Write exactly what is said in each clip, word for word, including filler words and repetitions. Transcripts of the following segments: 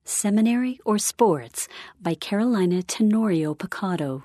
Seminary or Sports by Carolina Tenorio Picado.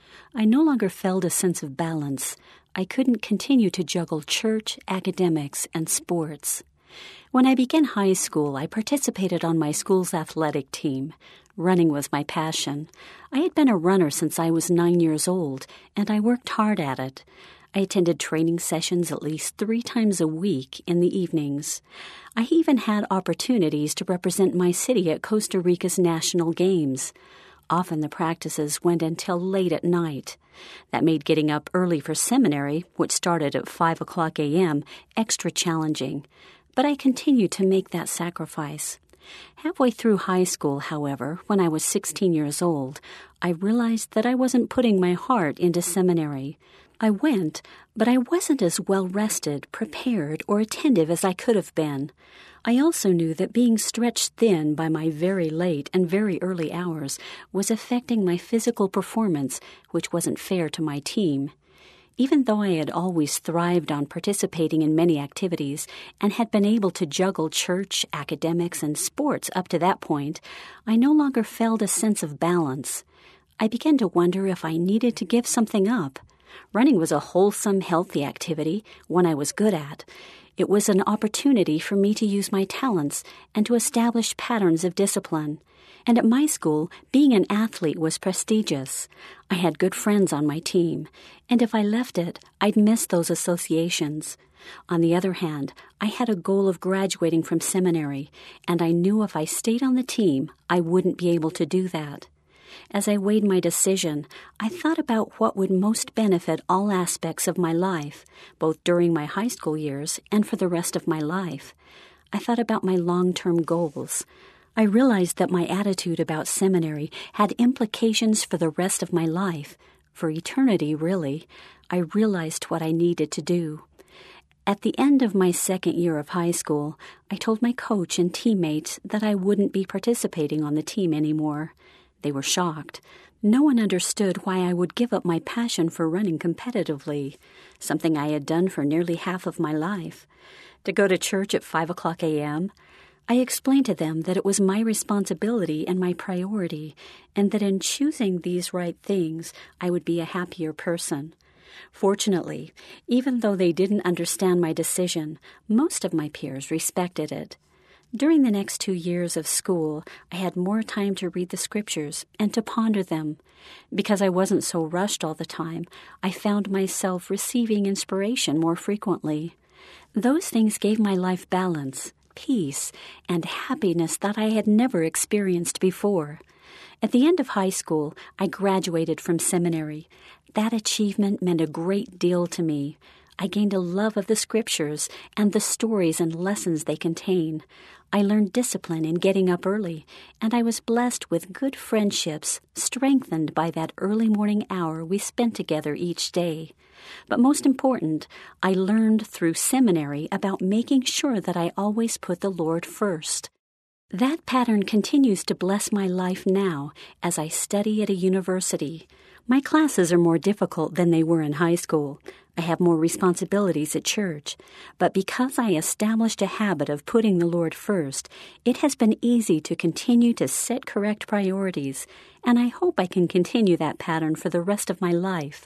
I no longer felt a sense of balance. I couldn't continue to juggle church, academics, and sports. When I began high school, I participated on my school's athletic team. Running was my passion. I had been a runner since I was nine years old, and I worked hard at it. I attended training sessions at least three times a week in the evenings. I even had opportunities to represent my city at Costa Rica's national games. Often the practices went until late at night. That made getting up early for seminary, which started at five o'clock a.m., extra challenging. But I continued to make that sacrifice. Halfway through high school, however, when I was sixteen years old, I realized that I wasn't putting my heart into seminary. I went, but I wasn't as well-rested, prepared, or attentive as I could have been. I also knew that being stretched thin by my very late and very early hours was affecting my physical performance, which wasn't fair to my team. Even though I had always thrived on participating in many activities and had been able to juggle church, academics, and sports up to that point, I no longer felt a sense of balance. I began to wonder if I needed to give something up. Running was a wholesome, healthy activity, one I was good at. It was an opportunity for me to use my talents and to establish patterns of discipline. And at my school, being an athlete was prestigious. I had good friends on my team, and if I left it, I'd miss those associations. On the other hand, I had a goal of graduating from seminary, and I knew if I stayed on the team, I wouldn't be able to do that. As I weighed my decision, I thought about what would most benefit all aspects of my life, both during my high school years and for the rest of my life. I thought about my long-term goals. I realized that my attitude about seminary had implications for the rest of my life, for eternity, really. I realized what I needed to do. At the end of my second year of high school, I told my coach and teammates that I wouldn't be participating on the team anymore. They were shocked. No one understood why I would give up my passion for running competitively, something I had done for nearly half of my life. To go to church at five o'clock a.m., I explained to them that it was my responsibility and my priority, and that in choosing these right things, I would be a happier person. Fortunately, even though they didn't understand my decision, most of my peers respected it. During the next two years of school, I had more time to read the scriptures and to ponder them. Because I wasn't so rushed all the time, I found myself receiving inspiration more frequently. Those things gave my life balance, peace, and happiness that I had never experienced before. At the end of high school, I graduated from seminary. That achievement meant a great deal to me. I gained a love of the scriptures and the stories and lessons they contain. I learned discipline in getting up early, and I was blessed with good friendships, strengthened by that early morning hour we spent together each day. But most important, I learned through seminary about making sure that I always put the Lord first. That pattern continues to bless my life now as I study at a university. My classes are more difficult than they were in high school. I have more responsibilities at church. But because I established a habit of putting the Lord first, it has been easy to continue to set correct priorities, and I hope I can continue that pattern for the rest of my life.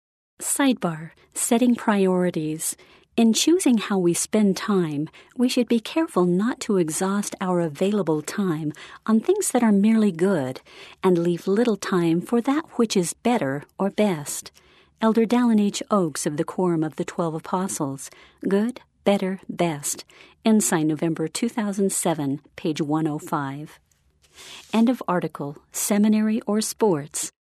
Sidebar: Setting priorities. In choosing how we spend time, we should be careful not to exhaust our available time on things that are merely good and leave little time for that which is better or best. Elder Dallin H. Oaks of the Quorum of the Twelve Apostles. Good, Better, Best. Ensign, November two thousand seven, page one oh five. End of article. Seminary or Sports